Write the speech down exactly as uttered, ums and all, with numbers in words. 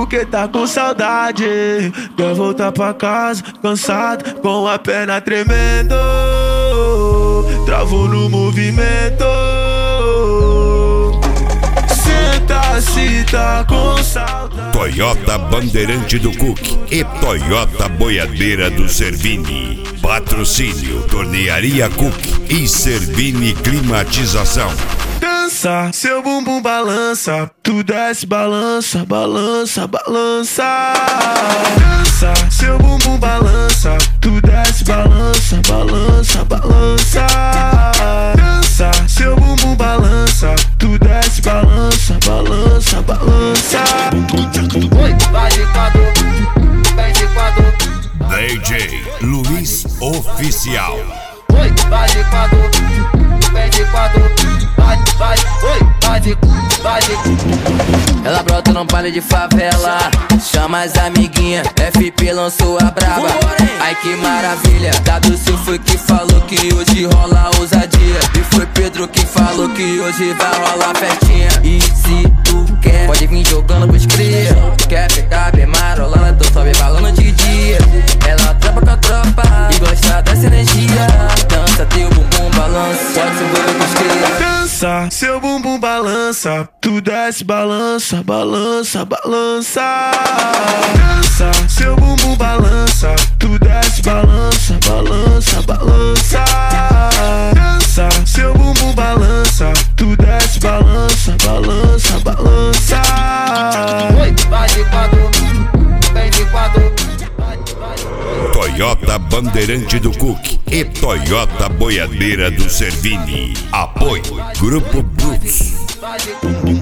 porque tá com saudade. Quer voltar pra casa, cansado, com a perna tremendo. Travou no movimento. Senta se tá com saudade. Toyota Bandeirante do Cook e Toyota Boiadeira do Servini. Patrocínio Tornearia Cook e Servini Climatização. Dança, seu bumbum balança, tu desce, balança, balança, balança. Dança, seu bumbum balança, tu desce, balança, balança, balança. Dança, seu bumbum balança, tu desce, balança, balança, balança. Oi, vai de quatro, vem de quatro. D J Luiz Oficial. Oi, vai de quatro, vem de quatro. Vai, vai, oi, vai de, vai de. Ela brota num baile de favela, chama as amiguinhas, F P lançou a braba. Ai que maravilha, W C foi que falou que hoje rola ousadia. E foi Pedro que falou que hoje vai rolar festinha. E se tu quer, pode vir jogando pros cria. Quer ficar bem marolando, tô só me balando de dia. Ela trampa com a tropa e gosta dessa energia. Dança teu bumbum balança, pode se envolver com os cria. Dança, seu bumbum balança, tu desce, balança, balança, balança. Dança, seu bumbum balança, tu desce, balança, balança, balança. Dança, seu bumbum balança, tu desce, balança, balança, balança. Oi, vai de quatro, vem de quatro. Toyota Bandeirante do Cook e Toyota Boiadeira do Servini. Apoio Grupo Brutus.